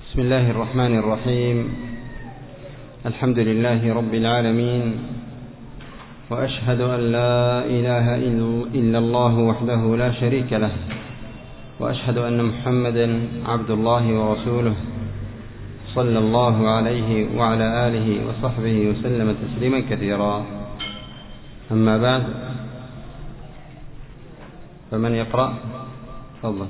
بسم الله الرحمن الرحيم. الحمد لله رب العالمين، وأشهد أن لا إله إلا الله وحده لا شريك له، وأشهد أن محمدا عبد الله ورسوله، صلى الله عليه وعلى آله وصحبه وسلم تسليما كثيرا. أما بعد، فمن يقرأ؟ تفضل.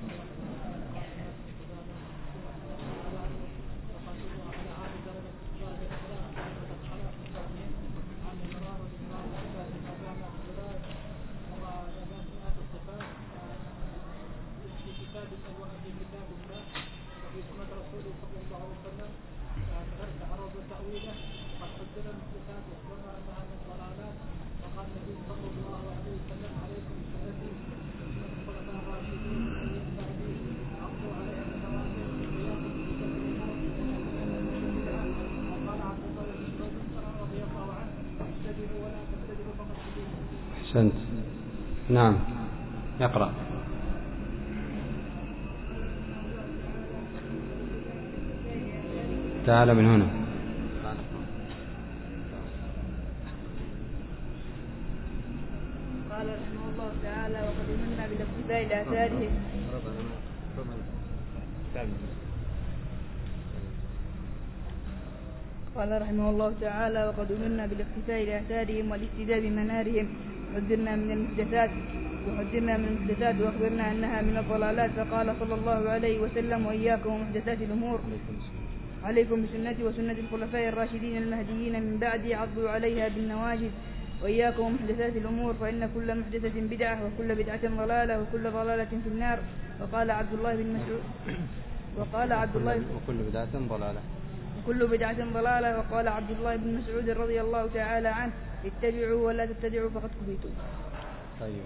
أحسنت. نعم، يقرأ. تعال من هنا. قال رحمه الله تعالى: وقد أمرنا بالاقتفاء لآثارهم. قال رحمه الله تعالى: وقد أمرنا بالاقتفاء لآثارهم والاهتداء بمنارهم، وحذرنا من المحدثات وأخبرنا أنها من الضلالات. فقال صلى الله عليه وسلم: وإياكم ومحدثات الأمور، عليكم بسنتي وسنة الخلفاء الراشدين المهديين من بعدي، عضوا عليها بالنواجذ. وإياكم ومحدثات الأمور، فإن كل محدثة بدعة، وكل بدعة ضلالة، وكل ضلالة في النار. وقال عبد الله بن مسعود وكل بدعة ضلالة. وكل بدعة ضلالة. وقال عبد الله بن مسعود رضي الله تعالى عنه: اتبعوا ولا تبتدعوا فقد كفيتم. طيب،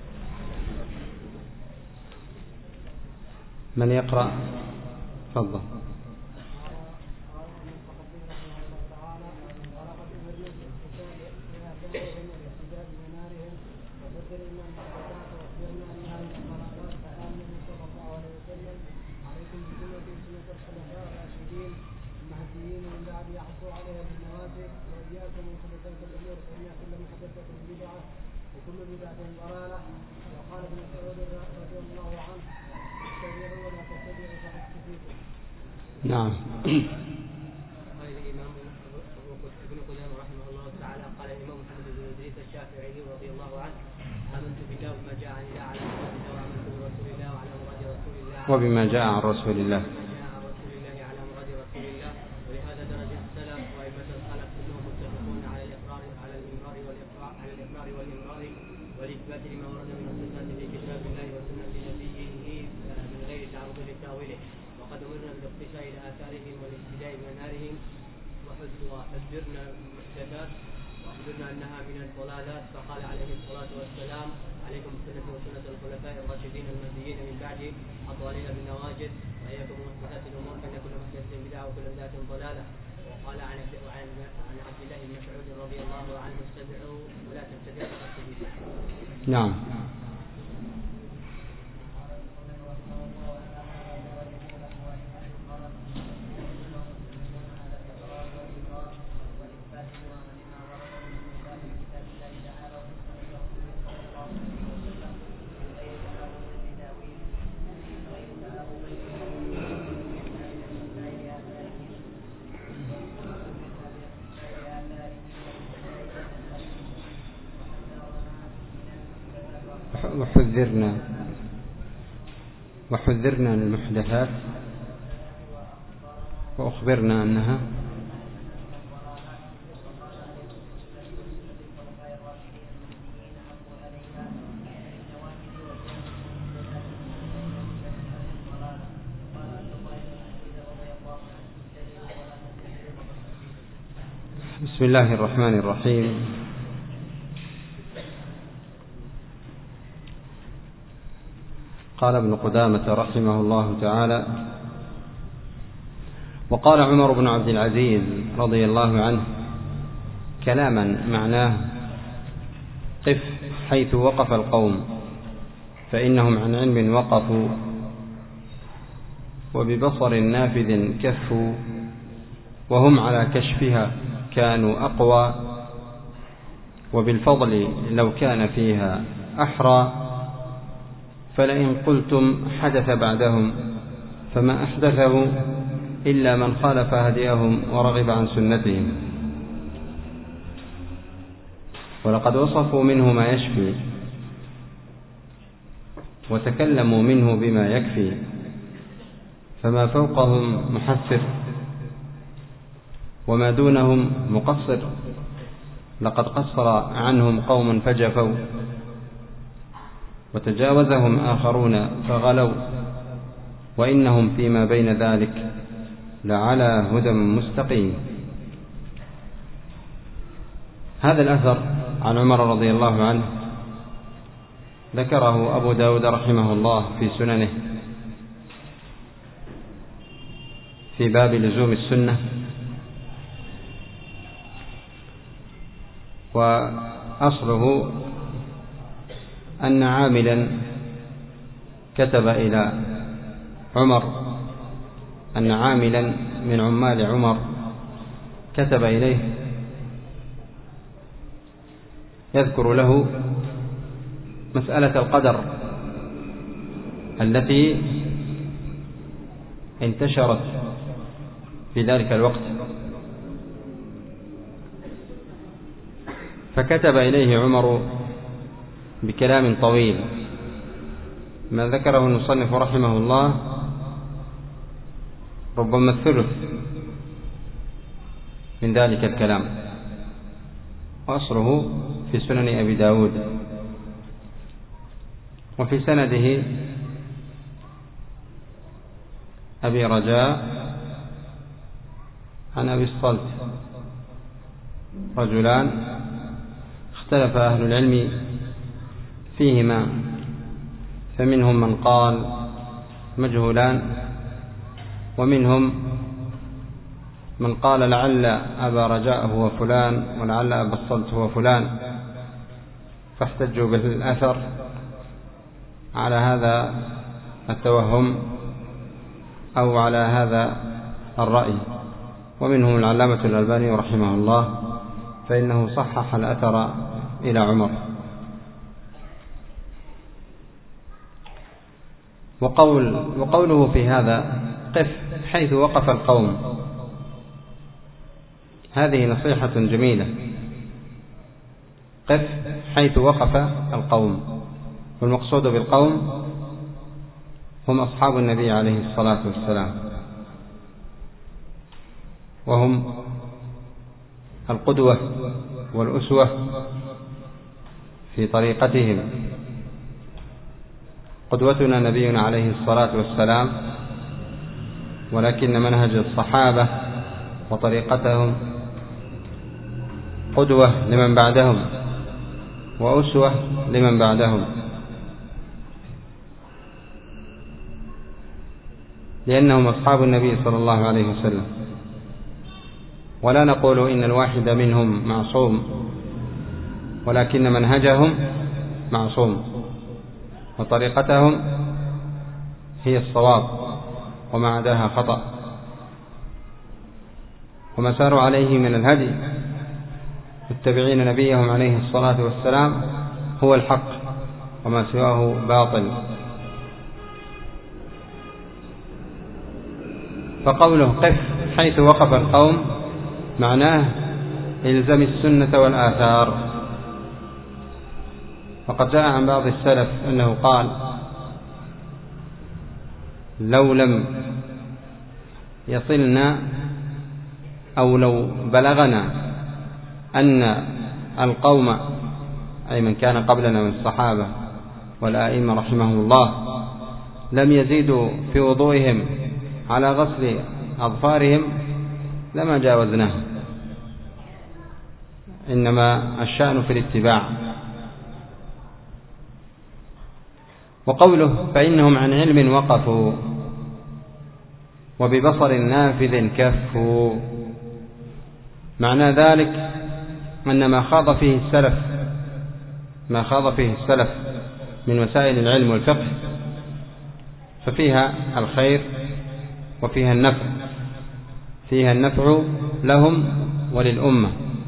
من يقرأ؟ تفضل. نعم. قال الإمام ابن قدامة رحمه الله تعالى: قال الإمام محمد بن إدريس الشافعي رضي الله عنه: آمنت بالله وما جاء عن الله على مراد وآمنت برسول الله وعلى مراد رسول الله وبما جاء عن رسول الله على مراد رسول الله. ولهذا درجة السلف وأئمة الخلف كلهم متفقون على الإقرار والإمرار والإثبات لما ورد من الصفات في كتاب الله وسنة نبيه من غير تعرض لتأويله. وقد أمرنا بالاقتفاء إلى آثارهم والاهتداء بمنارهم، وحذرنا المحدثات وأخبرنا أنها من الضلالات. فقال عليه الصلاة والسلام: عليكم بسنة وسنة الخلفاء الراشدين المهديين من بعدي، عضوا عليها بالنواجذ. وإياكم ومحدثات الأمور، فإن كل محدثة بدعة وكل بدعة ضلالة. وقال عن عبد الله بن مسعود رضي الله عنه: اتبعوا ولا تبتدعوا فقد كفيتم. نعم. وحذرنا المحدثات وأخبرنا أنها بسم الله الرحمن الرحيم. قال ابن قدامة رحمه الله تعالى: وقال عمر بن عبد العزيز رضي الله عنه كلاما معناه: قف حيث وقف القوم، فإنهم عن علم وقفوا، وببصر نافذ كفوا، وهم على كشفها كانوا أقوى، وبالفضل لو كان فيها أحرى، فلئن قلتم حدث بعدهم فما أحدثه إلا من خالف هديهم ورغب عن سنتهم. ولقد وصفوا منه ما يشفي، وتكلموا منه بما يكفي، فما فوقهم محسر وما دونهم مقصر. لقد قصر عنهم قوم فجفوا، وتجاوزهم آخرون فغلوا، وإنهم فيما بين ذلك لعلى هدى مستقيم. هذا الأثر عن عمر رضي الله عنه ذكره أبو داود رحمه الله في سننه في باب لزوم السنة، وأصله أن عاملا كتب إلى عمر، أن عاملا من عمال عمر كتب إليه يذكر له مسألة القدر التي انتشرت في ذلك الوقت، فكتب إليه عمر بكلام طويل. ما ذكره المصنف رحمه الله ربما الثلث من ذلك الكلام، وأصله في سنن أبي داود، وفي سنده أبي رجاء عن أبي الصلت، رجلان اختلف أهل العلم فيهما، فمنهم من قال مجهولان، ومنهم من قال لعل أبا رجاء هو فلان ولعل أبا الصلت هو فلان، فاحتجوا بالأثر على هذا التوهم أو على هذا الرأي. ومنهم العلامة الألباني رحمه الله، فإنه صحح الأثر إلى عمر. وقوله في هذا قف حيث وقف القوم، هذه نصيحة جميلة. قف حيث وقف القوم، والمقصود بالقوم هم أصحاب النبي عليه الصلاة والسلام، وهم القدوة والأسوة في طريقتهم. قدوتنا نبينا عليه الصلاة والسلام، ولكن منهج الصحابة وطريقتهم قدوة لمن بعدهم وأسوة لمن بعدهم، لأنهم أصحاب النبي صلى الله عليه وسلم. ولا نقول إن الواحد منهم معصوم، ولكن منهجهم معصوم، وطريقتهم هي الصواب وما عداها خطأ، وما ساروا عليه من الهدي متبعين نبيهم عليه الصلاة والسلام هو الحق، وما سواه باطل. فقوله قف حيث وقف القوم معناه الزم السنة والآثار. وقد جاء عن بعض السلف أنه قال لو لم يصلنا أو لو بلغنا أن القوم أي من كان قبلنا من الصحابة والآئمة رحمهم الله لم يزيدوا في وضوئهم على غسل أظفارهم لما جاوزناه، إنما الشأن في الاتباع. وقوله فإنهم عن علم وقفوا وببصر نافذ كفوا، معنى ذلك أن ما خاض فيه السلف من وسائل العلم والفقه ففيها الخير وفيها النفع، فيها النفع لهم وللأمة.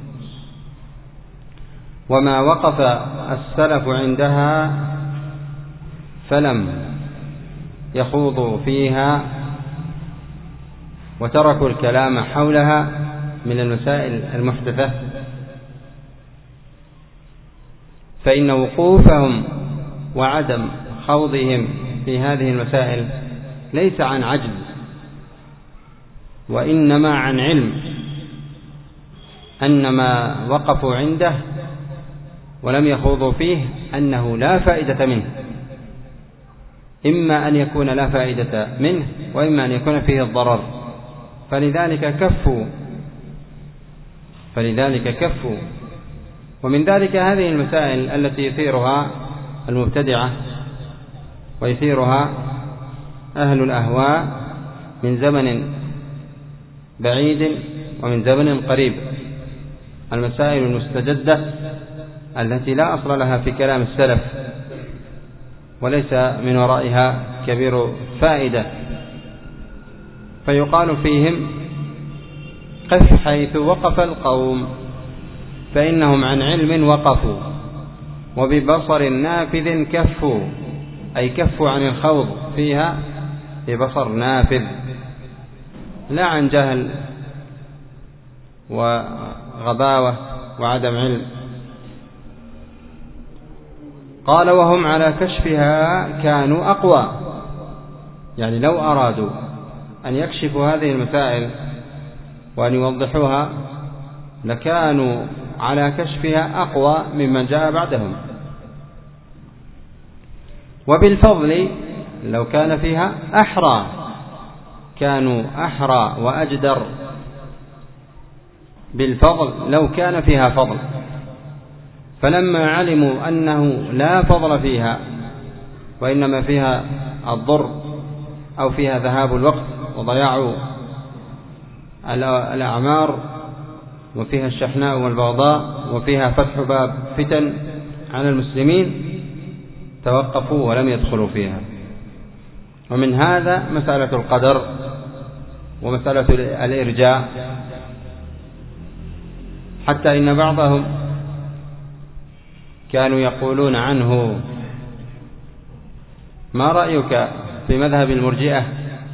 وما وقف السلف عندها فلم يخوضوا فيها وتركوا الكلام حولها من المسائل المحدثة، فإن وقوفهم وعدم خوضهم في هذه المسائل ليس عن عجز، وإنما عن علم أن ما وقفوا عنده ولم يخوضوا فيه أنه لا فائدة منه، إما أن يكون لا فائدة منه وإما أن يكون فيه الضرر، فلذلك كفوا. ومن ذلك هذه المسائل التي يثيرها المبتدعة ويثيرها أهل الأهواء من زمن بعيد ومن زمن قريب، المسائل المستجدة التي لا أصل لها في كلام السلف وليس من ورائها كبير فائدة، فيقال فيهم قف حيث وقف القوم فإنهم عن علم وقفوا، وببصر نافذ كفوا، أي كفوا عن الخوض فيها ببصر نافذ، لا عن جهل وغباوة وعدم علم. قال وهم على كشفها كانوا أقوى، يعني لو أرادوا أن يكشفوا هذه المسائل وأن يوضحوها لكانوا على كشفها أقوى ممن جاء بعدهم. وبالفضل لو كان فيها أحرى، كانوا أحرى وأجدر بالفضل لو كان فيها فضل، فلما علموا أنه لا فضل فيها وإنما فيها الضر أو فيها ذهاب الوقت وضياع الأعمار وفيها الشحناء والبغضاء وفيها فتح باب فتن على المسلمين، توقفوا ولم يدخلوا فيها. ومن هذا مسألة القدر ومسألة الإرجاء، حتى إن بعضهم كانوا يقولون عنه ما رأيك في مذهب المرجئة،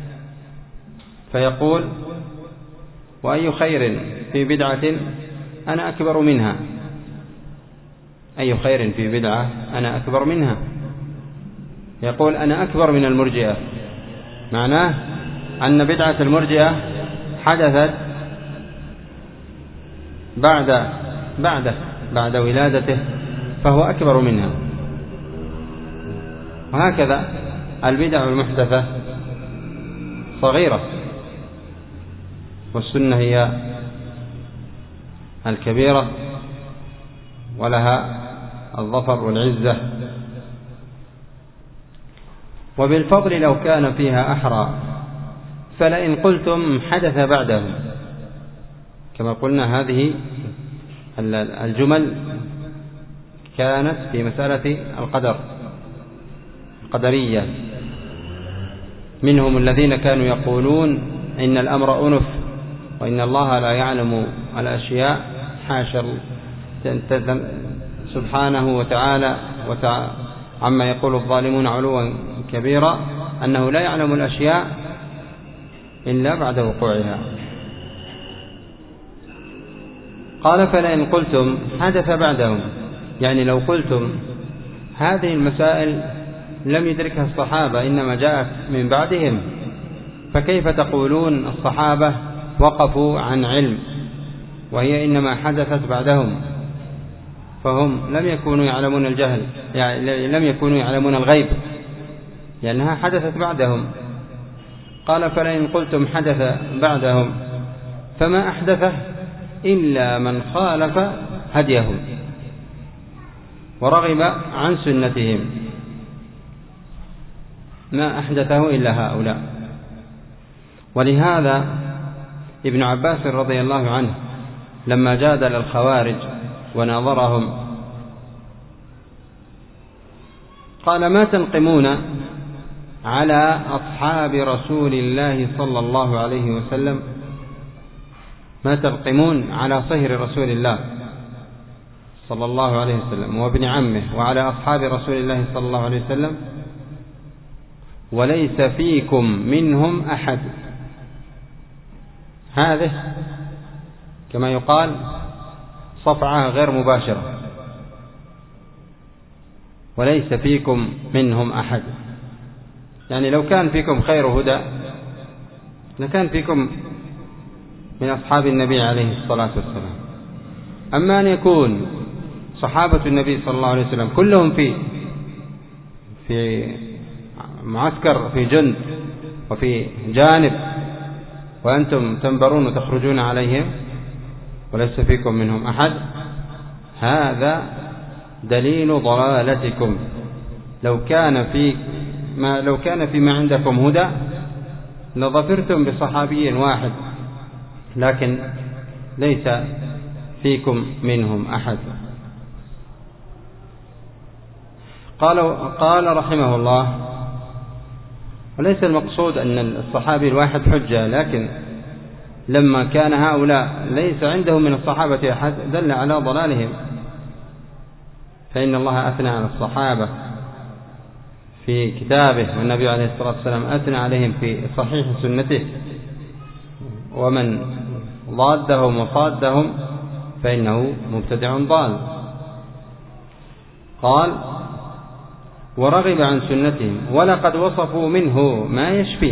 فيقول وأي خير في بدعة أنا أكبر منها، أي خير في بدعة أنا أكبر منها، يقول أنا أكبر من المرجئة، معناه أن بدعة المرجئة حدثت بعد ولادته فهو أكبر منها. وهكذا البدع المحدثة صغيرة، والسنة هي الكبيرة ولها الظفر والعزة. وبالفضل لو كان فيها أحرى، فلئن قلتم حدث بعدهم، كما قلنا هذه الجمل كانت في مسألة القدرية، منهم الذين كانوا يقولون إن الأمر أنف وإن الله لا يعلم الأشياء، حاشا سبحانه وتعالى عما يقول الظالمون علوا كبيرا، أنه لا يعلم الأشياء إلا بعد وقوعها. قال فلئن قلتم حدث بعدهم، يعني لو قلتم هذه المسائل لم يدركها الصحابة إنما جاءت من بعدهم، فكيف تقولون الصحابة وقفوا عن علم وهي إنما حدثت بعدهم، فهم لم يكونوا يعلمون الجهل، يعني لم يكونوا يعلمون الغيب لأنها حدثت بعدهم. قال فلئن قلتم حدث بعدهم فما أحدثه إلا من خالف هديهم ورغب عن سنتهم، ما أحدثه إلا هؤلاء. ولهذا ابن عباس رضي الله عنه لما جادل الخوارج وناظرهم قال ما تنقمون على أصحاب رسول الله صلى الله عليه وسلم ما تلقمون على صهر رسول الله صلى الله عليه وسلم وابن عمه وعلى أصحاب رسول الله صلى الله عليه وسلم وليس فيكم منهم أحد. هذه كما يقال صفعة غير مباشرة، وليس فيكم منهم أحد، يعني لو كان فيكم خير هدى لكان فيكم من أصحاب النبي عليه الصلاة والسلام. أما أن يكون صحابة النبي صلى الله عليه وسلم كلهم في معسكر، في جند وفي جانب، وأنتم تنبرون وتخرجون عليهم وليس فيكم منهم أحد، هذا دليل ضلالتكم. لو كان فيما عندكم هدى لظفرتم بصحابي واحد، لكن ليس فيكم منهم أحد. قال رحمه الله: وليس المقصود أن الصحابي الواحد حجة، لكن لما كان هؤلاء ليس عندهم من الصحابة أحد دل على ضلالهم، فإن الله أثنى على الصحابة في كتابه، والنبي عليه الصلاة والسلام أثنى عليهم في صحيح سنته، ومن ضادهم وصادهم فإنه مبتدع ضال. قال: ورغب عن سنتهم ولقد وصفوا منه ما يشفي.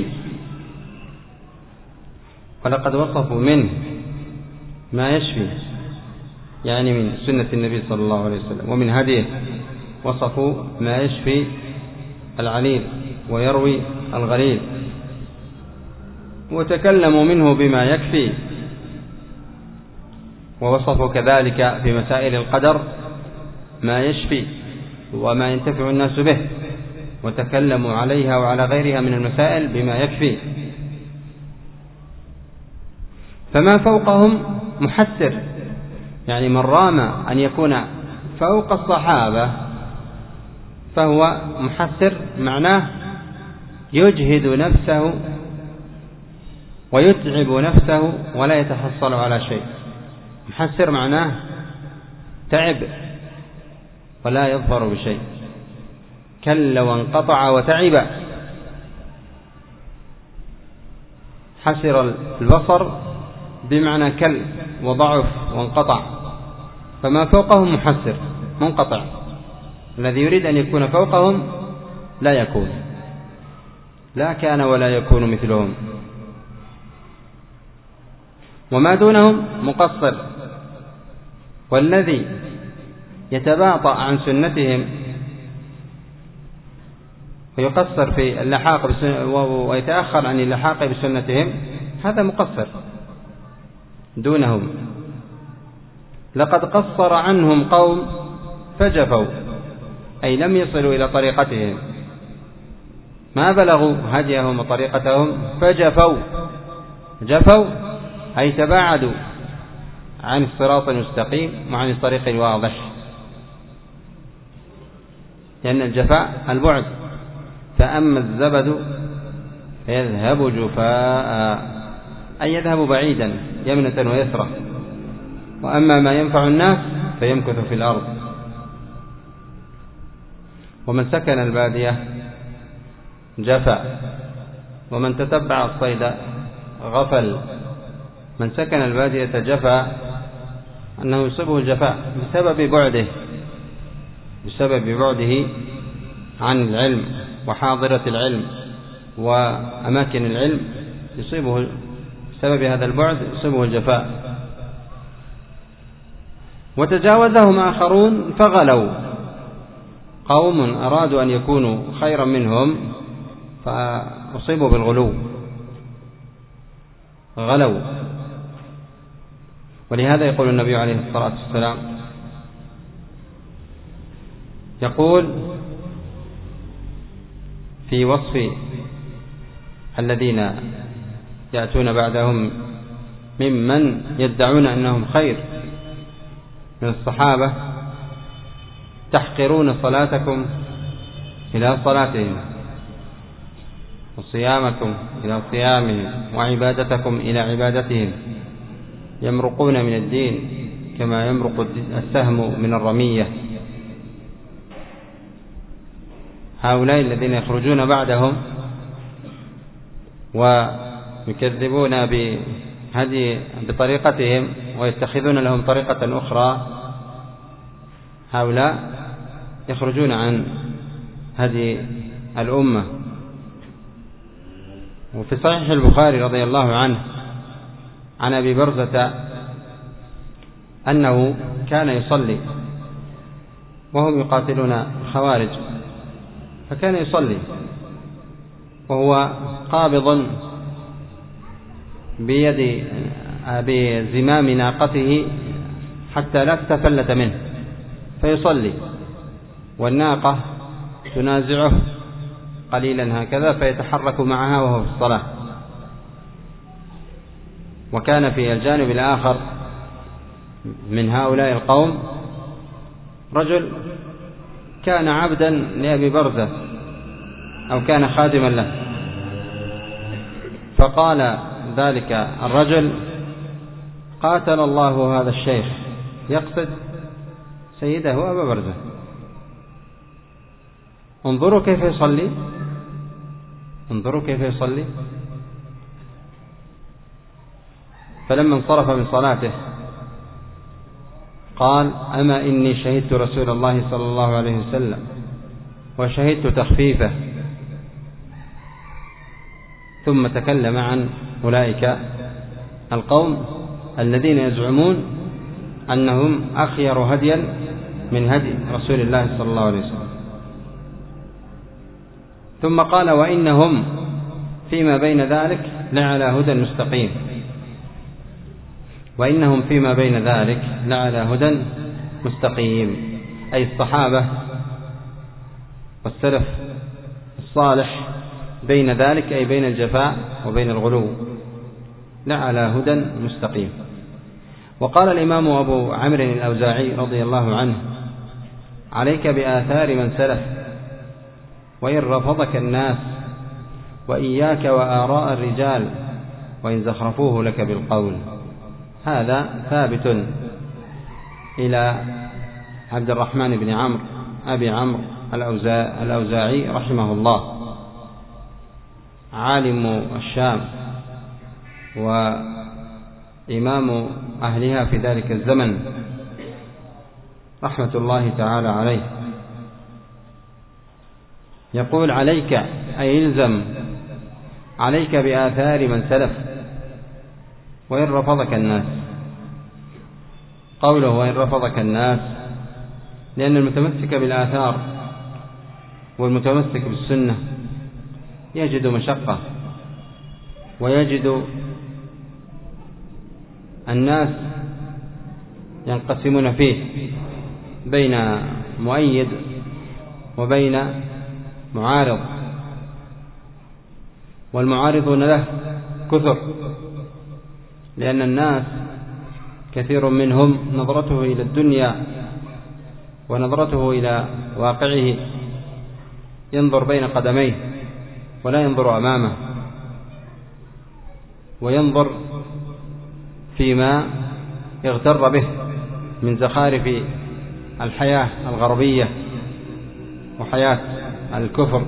ولقد وصفوا منه ما يشفي، يعني من سنة النبي صلى الله عليه وسلم ومن هديه، وصفوا ما يشفي العليل ويروي الغليل، وتكلموا منه بما يكفي، ووصفوا كذلك في مسائل القدر ما يشفي وما ينتفع الناس به، وتكلموا عليها وعلى غيرها من المسائل بما يكفي. فما فوقهم محسر، يعني من رام أن يكون فوق الصحابة فهو محسر، معناه يجهد نفسه ويتعب نفسه ولا يتحصل على شيء. محسر معناه تعب ولا يظفر بشيء، كل وانقطع وتعب. حسر البصر بمعنى كل وضعف وانقطع، فما فوقهم محسر منقطع، الذي يريد أن يكون فوقهم لا يكون، لا كان ولا يكون مثلهم، وما دونهم مقصر. والذي يتباطأ عن سنتهم ويقصر في اللحاق ويتأخر عن اللحاق بسنتهم هذا مقصر دونهم. لقد قصر عنهم قوم فجفوا، أي لم يصلوا إلى طريقتهم، ما بلغوا هديهم وطريقتهم فجفوا. جفوا أي تباعدوا عن الصراط المستقيم وعن الطريق الواضح، لأن الجفاء البعد. فأما الزبد فيذهب جفاء، أي يذهب بعيدا يمنة ويسرى، وأما ما ينفع الناس فيمكث في الأرض. ومن سكن البادية جفا، ومن تتبع الصيد غفل. من سكن البادية جفا أنه يصيبه الجفاء بسبب بعده عن العلم وحاضرة العلم وأماكن العلم، يصيبه بسبب هذا البعد يصيبه الجفاء. وتجاوزهم آخرون فغلوا، قوم أرادوا أن يكونوا خيرا منهم فأصيبوا بالغلو، غلوا. ولهذا يقول النبي عليه الصلاة والسلام، يقول في وصف الذين يأتون بعدهم ممن يدعون أنهم خير من الصحابة: تحقرون صلاتكم إلى صلاتهم وصيامكم إلى صيامهم وعبادتكم إلى عبادتهم يمرقون من الدين كما يمرق السهم من الرمية. هؤلاء الذين يخرجون بعدهم ويكذبون بطريقتهم ويتخذون لهم طريقة أخرى، هؤلاء يخرجون عن هدي الأمة. وفي صحيح البخاري رضي الله عنه عن أبي برزة أنه كان يصلي وهم يقاتلون الخوارج، فكان يصلي وهو قابض بزمام ناقته حتى لا تتفلت منه، فيصلي والناقة تنازعه قليلا هكذا فيتحرك معها وهو في الصلاة. وكان في الجانب الآخر من هؤلاء القوم رجل كان عبدا لأبي برزة أو كان خادما له، فقال ذلك الرجل: قاتل الله هذا الشيخ، يقصد سيده أبا برزة، انظروا كيف يصلي، انظروا كيف يصلي. فلما انصرف من صلاته قال: أما إني شهدت رسول الله صلى الله عليه وسلم وشهدت تخفيفه. ثم تكلم عن أولئك القوم الذين يزعمون أنهم أخير هديا من هدي رسول الله صلى الله عليه وسلم. ثم قال: وإنهم فيما بين ذلك لعلى هدى مستقيم، وإنهم فيما بين ذلك لعلى هدى مستقيم، أي الصحابة والسلف الصالح بين ذلك، أي بين الجفاء وبين الغلو، لعلى هدى مستقيم. وقال الإمام أبو عمرو الأوزاعي رضي الله عنه: عليك بآثار من سلف وإن رفضك الناس، وإياك وآراء الرجال وإن زخرفوه لك بالقول. هذا ثابت إلى عبد الرحمن بن عمرو أبي عمرو الأوزاعي رحمه الله، عالم الشام وإمام أهلها في ذلك الزمن رحمة الله تعالى عليه. يقول: عليك أي إلزم، عليك بآثار من سلف وإن رفضك الناس. قوله وإن رفضك الناس لأن المتمسك بالآثار والمتمسك بالسنة يجد مشقة، ويجد الناس ينقسمون فيه بين مؤيد وبين معارض، والمعارضون له كثر، لأن الناس كثير منهم نظرته إلى الدنيا ونظرته إلى واقعه ينظر بين قدميه ولا ينظر أمامه، وينظر فيما يغتر به من زخارف الحياة الغربية وحياة الكفر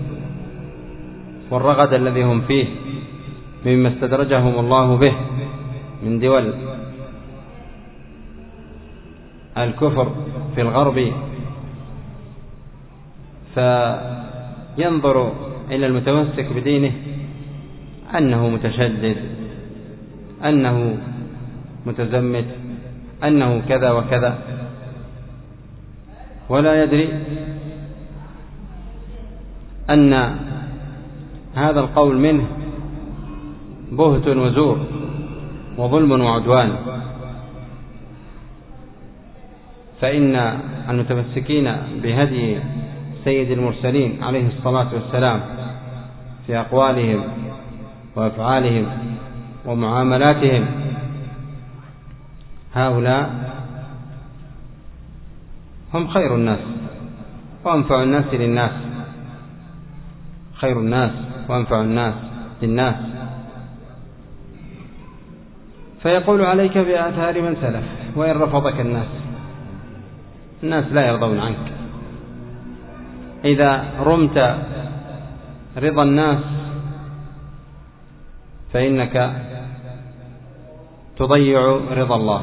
والرغد الذي هم فيه مما استدرجهم الله به من دول الكفر في الغرب. فينظر إلى المتمسك بدينه أنه متشدد، أنه متزمت، أنه كذا وكذا، ولا يدري أن هذا القول منه بهت وزور وظلم وعدوان. فإن المتمسكين بهدي سيد المرسلين عليه الصلاة والسلام في أقوالهم وأفعالهم ومعاملاتهم هؤلاء هم خير الناس وأنفع الناس للناس. خير الناس وأنفع الناس للناس. فيقول عليك بآثار من سلف وإن رفضك الناس لا يرضون عنك. إذا رمت رضا الناس فإنك تضيع رضا الله،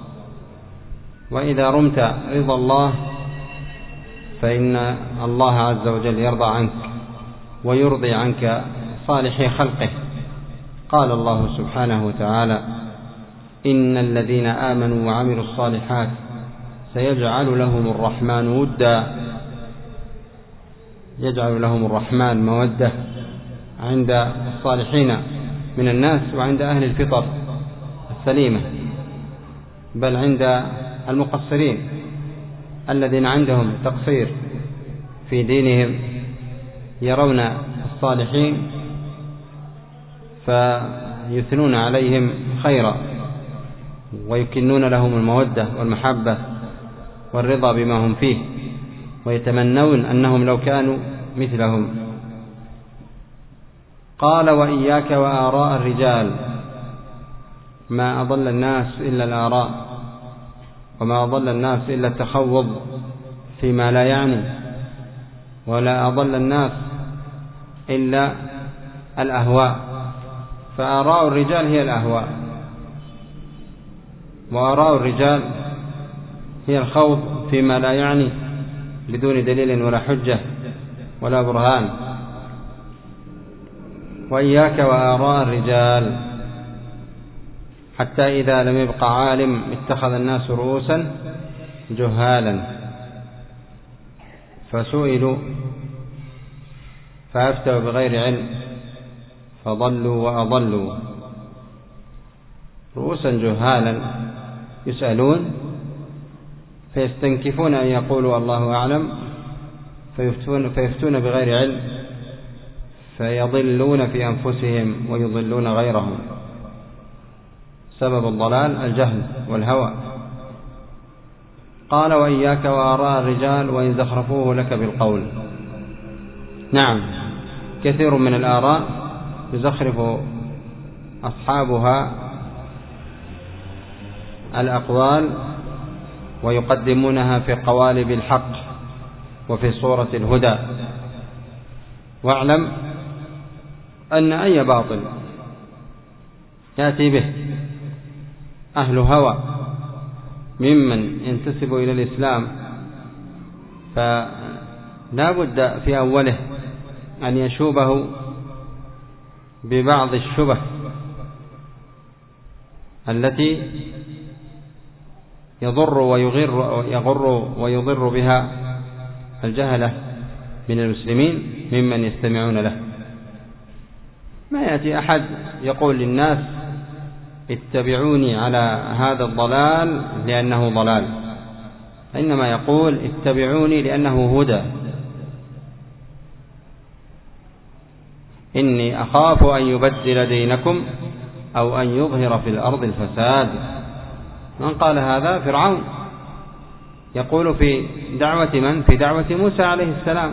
وإذا رمت رضا الله فإن الله عز وجل يرضى عنك ويرضي عنك صالح خلقه. قال الله سبحانه وتعالى: إن الذين آمنوا وعملوا الصالحات سيجعل لهم الرحمن ودا، يجعل لهم الرحمن مودة عند الصالحين من الناس وعند أهل الفطر السليمة، بل عند المقصرين الذين عندهم تقصير في دينهم يرون الصالحين فيثنون عليهم خيرا ويكنون لهم المودة والمحبة والرضا بما هم فيه، ويتمنون أنهم لو كانوا مثلهم. قال: وإياك وآراء الرجال. ما أضل الناس إلا الآراء، وما أضل الناس إلا التخوض فيما لا يعني، ولا أضل الناس إلا الأهواء. فآراء الرجال هي الأهواء، وآراء الرجال هي الخوض فيما لا يعني بدون دليل ولا حجة ولا برهان. وإياك وآراء الرجال، حتى إذا لم يبق عالم اتخذ الناس رؤوسا جهالا فسئلوا فأفتوا بغير علم فضلوا وأضلوا. رؤوسا جهالا يسألون فيستنكفون أن يقولوا الله أعلم فيفتون بغير علم فيضلون في أنفسهم ويضلون غيرهم. سبب الضلال الجهل والهوى. قال: وإياك وآراء الرجال وإن زخرفوه لك بالقول. نعم، كثير من الآراء يزخرف أصحابها الأقوال ويقدمونها في قوالب الحق وفي صورة الهدى. واعلم أن أي باطل يأتي به أهل هوى ممن ينتسب إلى الإسلام فلا بد في أوله أن يشوبه ببعض الشبه التي يغر ويضر بها الجهلة من المسلمين ممن يستمعون له. ما يأتي أحد يقول للناس اتبعوني على هذا الضلال لأنه ضلال، إنما يقول اتبعوني لأنه هدى. إني أخاف أن يبدل دينكم أو أن يظهر في الأرض الفساد. من قال هذا؟ فرعون، يقول في دعوة من؟ في دعوة موسى عليه السلام،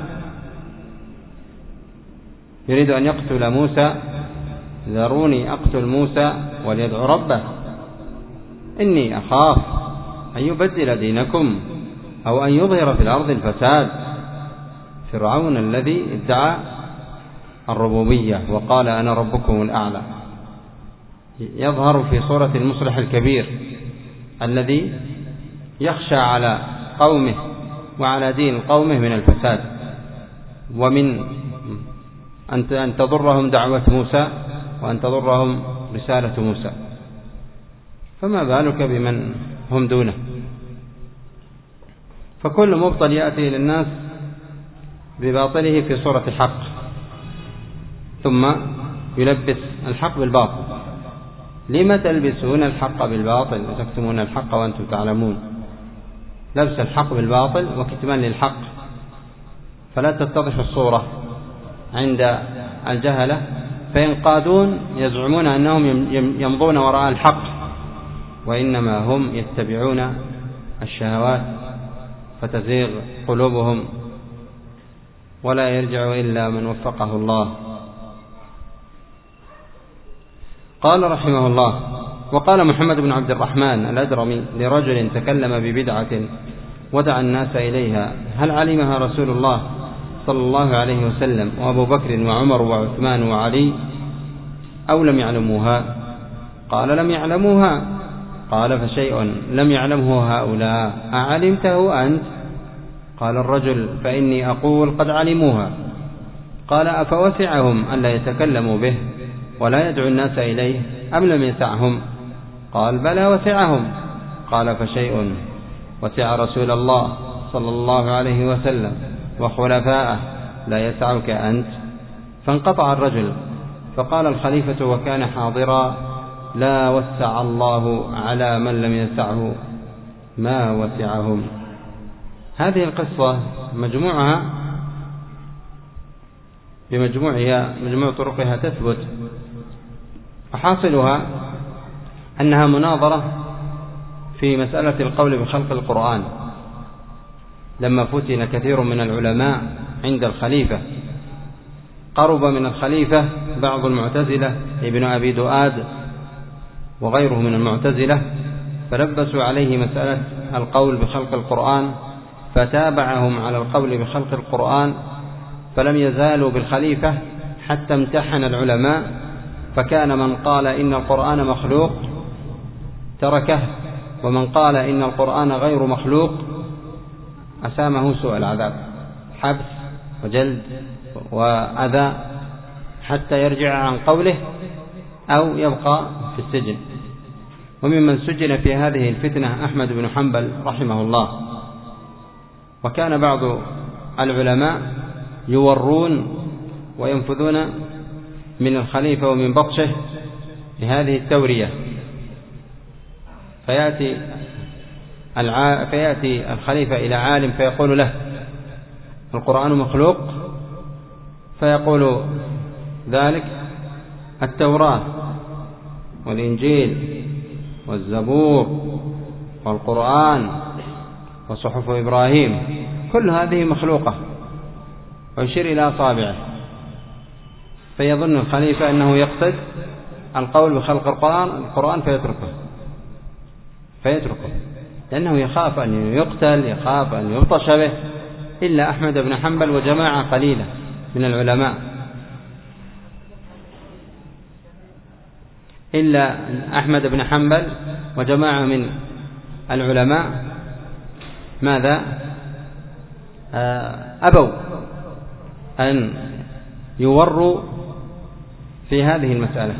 يريد أن يقتل موسى. ذروني أقتل موسى وليدعو ربه إني أخاف أن يبدل دينكم أو أن يظهر في الأرض الفساد. فرعون الذي ادعى الربوبية وقال أنا ربكم الأعلى يظهر في صورة المصلح الكبير الذي يخشى على قومه وعلى دين قومه من الفساد ومن أن تضرهم دعوة موسى وأن تضرهم رسالة موسى، فما بالك بمن هم دونه. فكل مبطل يأتي للناس بباطله في صورة الحق ثم يلبس الحق بالباطل. لما تلبسون الحق بالباطل وتكتمون الحق وأنتم تعلمون؟ لبس الحق بالباطل وكتمان للحق، فلا تتضح الصورة عند الجهلة فينقادون يزعمون أنهم يمضون وراء الحق، وإنما هم يتبعون الشهوات فتزيغ قلوبهم ولا يرجع إلا من وفقه الله قال رحمه الله: وقال محمد بن عبد الرحمن الأدرمي لرجل تكلم ببدعة ودعا الناس إليها: هل علمها رسول الله صلى الله عليه وسلم وأبو بكر وعمر وعثمان وعلي أو لم يعلموها؟ قال: لم يعلموها. قال: فشيء لم يعلمه هؤلاء أعلمته أنت؟ قال الرجل: فإني أقول قد علموها. قال: أفوسعهم أن لا يتكلموا به ولا يدعو الناس إليه أم لم يسعهم؟ قال: بلى وسعهم. قال: فشيء وسع رسول الله صلى الله عليه وسلم وخلفاءه لا يسعك أنت؟ فانقطع الرجل. فقال الخليفة وكان حاضرا: لا وسع الله على من لم يسعه ما وسعهم. هذه القصة بمجموع طرقها تثبت، وحاصلها أنها مناظرة في مسألة القول بخلق القرآن، لما فتن كثير من العلماء عند الخليفة. قرب من الخليفة بعض المعتزلة ابن أبي دؤاد وغيره من المعتزلة، فلبسوا عليه مسألة القول بخلق القرآن، فتابعهم على القول بخلق القرآن، فلم يزالوا بالخليفة حتى امتحن العلماء، فكان من قال إن القرآن مخلوق تركه، ومن قال إن القرآن غير مخلوق أسامه سوء العذاب، حبس وجلد وأذى حتى يرجع عن قوله أو يبقى في السجن. وممن سجن في هذه الفتنة أحمد بن حنبل رحمه الله. وكان بعض العلماء يورون وينفذون من الخليفة ومن بطشه لهذه التورية، فيأتي الخليفة إلى عالم فيقول له: القرآن مخلوق، فيقول ذلك التوراة والإنجيل والزبور والقرآن وصحف إبراهيم كل هذه مخلوقة، ويشير إلى أصابعه، فيظن الخليفة أنه يقصد القول بخلق القرآن فيتركه لأنه يخاف أن يقتل، يخاف أن يبطش به. إلا أحمد بن حنبل وجماعة قليلة من العلماء، إلا أحمد بن حنبل وجماعة من العلماء ماذا؟ أبوا أن يوروا في هذه المسألة،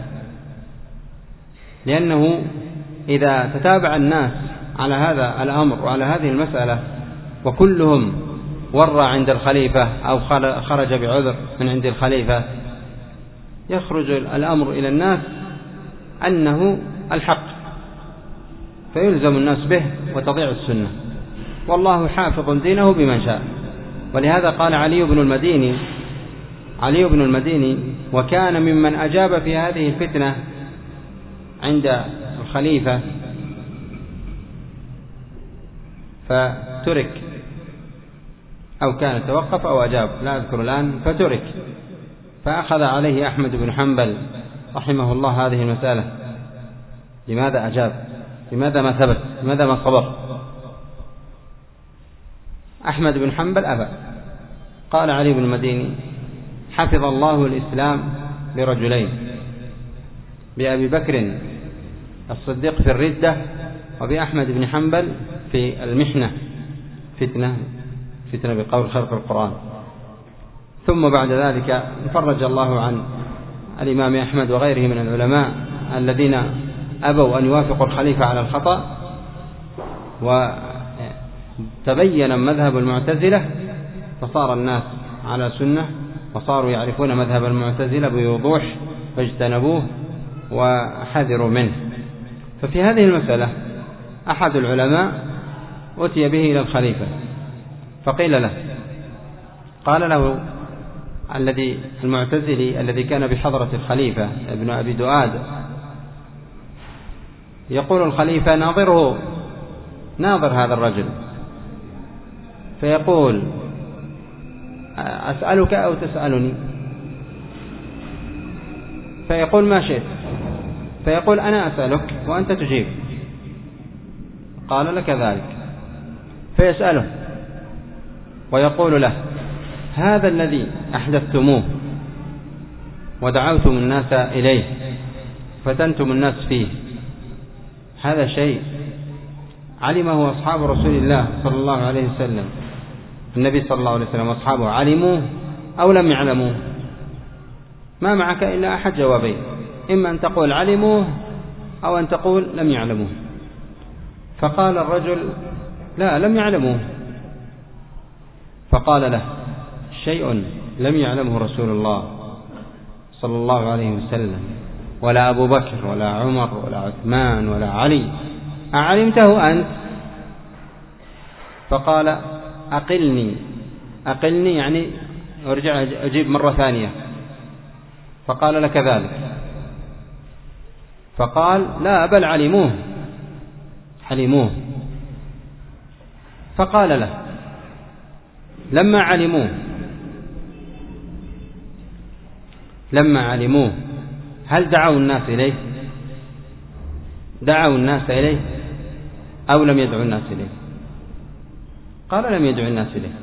لأنه إذا تتابع الناس على هذا الأمر وعلى هذه المسألة وكلهم ورى عند الخليفة أو خرج بعذر من عند الخليفة، يخرج الأمر إلى الناس أنه الحق، فيلزم الناس به وتضيع السنة، والله حافظ دينه بمن شاء. ولهذا قال علي بن المديني وكان ممن أجاب في هذه الفتنة عند الخليفة فترك، أو كان توقف أو أجاب لا أذكر الآن، فترك، فأخذ عليه أحمد بن حنبل رحمه الله هذه المسألة. لماذا أجاب؟ لماذا ما ثبت؟ لماذا ما صبر؟ أحمد بن حنبل أبى. قال علي بن المديني: حفظ الله الإسلام برجلين، بأبي بكر الصديق في الردة، وبأحمد بن حنبل في المحنة، فتنة بقول خلق القرآن. ثم بعد ذلك فرج الله عن الإمام أحمد وغيره من العلماء الذين أبوا أن يوافقوا الخليفة على الخطأ، وتبين مذهب المعتزلة، فصار الناس على سنة وصاروا يعرفون مذهب المعتزلة بوضوح، فاجتنبوه وحذروا منه. ففي هذه المسألة أحد العلماء أتي به إلى الخليفة فقيل له، قال له المعتزلي الذي كان بحضرة الخليفة ابن أبي دؤاد، يقول الخليفة: ناظر هذا الرجل، فيقول: أسألك أو تسألني؟ فيقول: ما شئت. فيقول أنا أسألك وأنت تجيب، قال لك ذلك، فيسأله ويقول له هذا الذي أحدثتموه ودعوتم الناس إليه فتنتم الناس فيه، هذا شيء علمه أصحاب رسول الله صلى الله عليه وسلم، النبي صلى الله عليه وسلم وأصحابه علموه أو لم يعلموه؟ ما معك إلا أحد جوابين، إما أن تقول علموه أو أن تقول لم يعلموه. فقال الرجل لا، لم يعلموه. فقال له شيء لم يعلمه رسول الله صلى الله عليه وسلم ولا أبو بكر ولا عمر ولا عثمان ولا علي، أعلمته أنت؟ فقال أقلني يعني أرجع أجيب مرة ثانية. فقال لك ذلك؟ فقال لا، بل علموه. فقال له لما علموه هل دعوا الناس إليه أو لم يدعوا الناس إليه؟ قال لم يدعوا الناس إليه،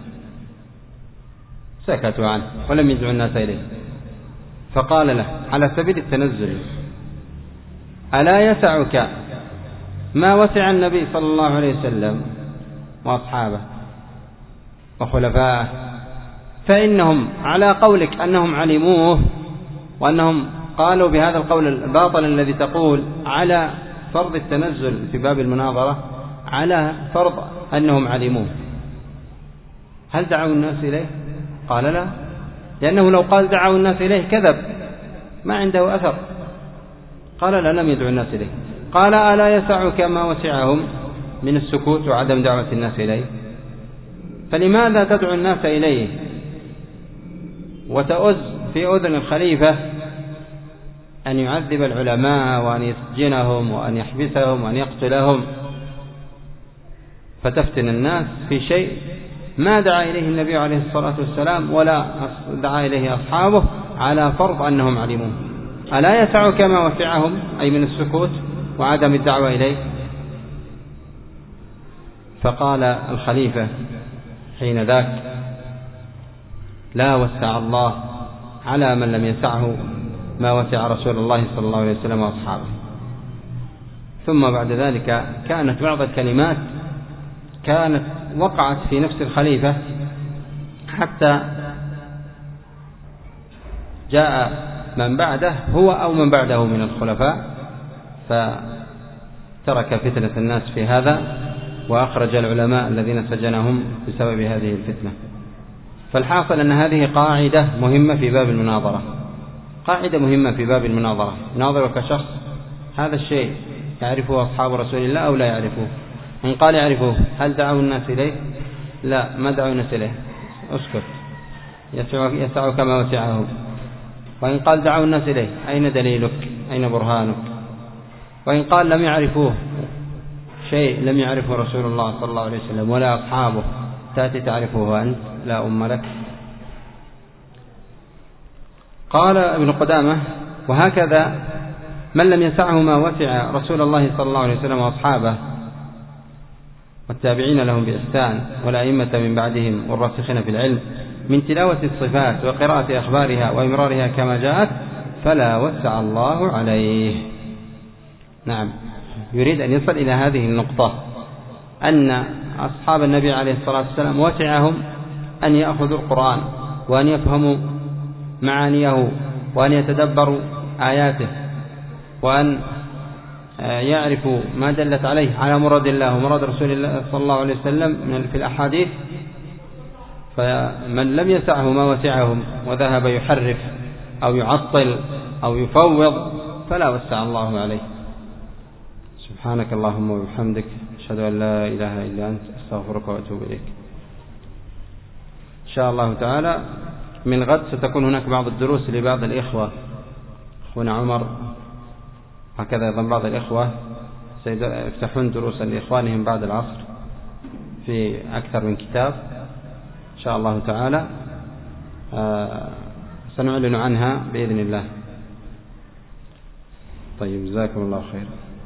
سكتوا عنه ولم يدعوا الناس إليه. فقال له على سبيل التنزل ألا يسعك ما وسع النبي صلى الله عليه وسلم وأصحابه وخلفائه؟ فإنهم على قولك أنهم علموه وأنهم قالوا بهذا القول الباطل الذي تقول على فرض التنزل في باب المناظرة، على فرض أنهم علموه، هل دعوا الناس إليه؟ قال لا، لأنه لو قال دعوا الناس إليه كذب، ما عنده أثر. قال لا، لم يدعوا الناس إليه. قال ألا يسعك ما وسعهم من السكوت وعدم دعوة الناس إليه؟ فلماذا تدعو الناس إليه وتؤز في أذن الخليفة أن يعذب العلماء وأن يسجنهم وأن يحبسهم وأن يقتلهم، فتفتن الناس في شيء ما دعا إليه النبي عليه الصلاة والسلام ولا دعا إليه أصحابه على فرض أنهم علموه؟ ألا يسعك ما وسعهم أي من السكوت وعدم الدعوة إليه؟ فقال الخليفة حين ذاك لا وسع الله على من لم يسعه ما وسع رسول الله صلى الله عليه وسلم وأصحابه. ثم بعد ذلك كانت بعض الكلمات كانت وقعت في نفس الخليفة حتى جاء من بعده هو أو من بعده من الخلفاء فترك فتنة الناس في هذا وأخرج العلماء الذين سجنهم بسبب هذه الفتنة. فالحاصل أن هذه قاعدة مهمة في باب المناظرة، قاعدة مهمة في باب المناظرة. ناظرك شخص هذا الشيء يعرفه أصحاب رسول الله أو لا يعرفوه؟ إن قال يعرفوه هل دعوا الناس إليه؟ لا، ما دعوا الناس إليه، اسكت، يسعك ما وسعهم. وإن قال دعوا الناس إليه أين دليلك؟ أين برهانك؟ وإن قال لم يعرفوه شيء لم يعرفه رسول الله صلى الله عليه وسلم ولا أصحابه، تأتي تعرفه أنت؟ لا أم لك. قال ابن قدامة وهكذا من لم يسعه ما وسع رسول الله صلى الله عليه وسلم وأصحابه والتابعين لهم بإحسان والأئمة من بعدهم والراسخين في العلم من تلاوة الصفات وقراءة أخبارها وإمرارها كما جاءت فلا وسع الله عليه. نعم، يريد أن يصل إلى هذه النقطة أن أصحاب النبي عليه الصلاة والسلام وسعهم أن يأخذوا القرآن وأن يفهموا معانيه وأن يتدبروا آياته وأن يعرفوا ما دلت عليه على مراد الله ومراد رسول الله صلى الله عليه وسلم في الأحاديث. فمن لم يسعه ما وسعهم وذهب يحرف أو يعطل أو يفوض فلا وسع الله عليه. سبحانك اللهم وبحمدك، أشهد أن لا إله إلا أنت، أستغفرك وأتوب إليك. إن شاء الله تعالى من غد ستكون هناك بعض الدروس لبعض الإخوة، أخونا عمر هكذا أيضا بعض الإخوة سيفتحون دروسا لإخوانهم بعد العصر في أكثر من كتاب إن شاء الله تعالى، سنعلن عنها بإذن الله. طيب، جزاكم الله خير.